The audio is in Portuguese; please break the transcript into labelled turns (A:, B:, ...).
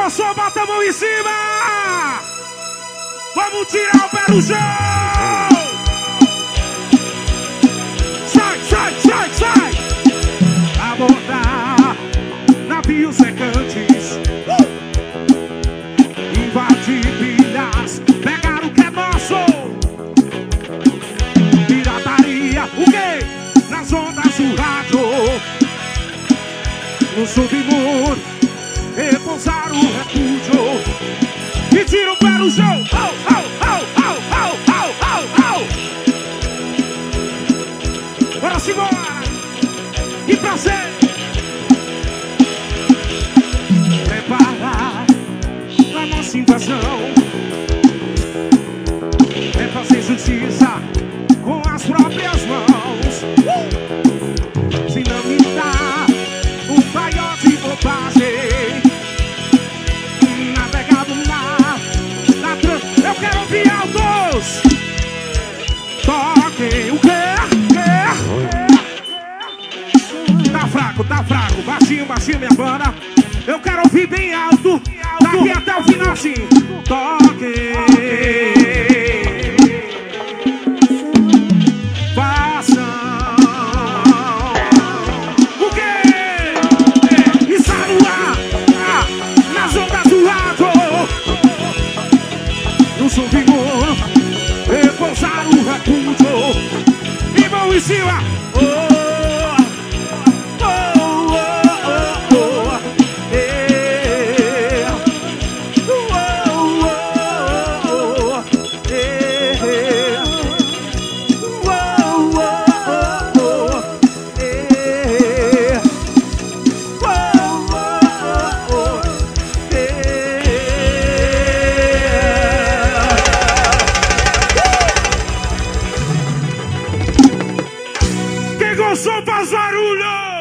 A: gostou, bota a mão em cima! Vamos tirar o pé do chão! Sai, sai, sai, sai! Abordar navios mercantes, invadir pilhas, pegar o que é nosso. Pirataria, o quê? Nas ondas do rádio, no submundo, repousar o refúgio e tira o pé do chão. Oh, oh, oh, oh, oh, oh, oh, oh. Bora se embora. Que prazer. Preparar a nossa invasão. É fazer justiça com as próprias mãos. Se não me dá o maior de bobagem, navegado na eu quero ouvir altos. Toquem o quê? Tá fraco, baixinho, baixinho minha banda. Eu quero ouvir bem alto, daqui até o final assim. Toquem. Repousar o recurso e mão em cima. Oh, oh, oh, oh, oh, yeah. Oh, oh, oh, yeah. Oh, oh, oh, yeah. Oh, oh, Quem gostou faz barulho!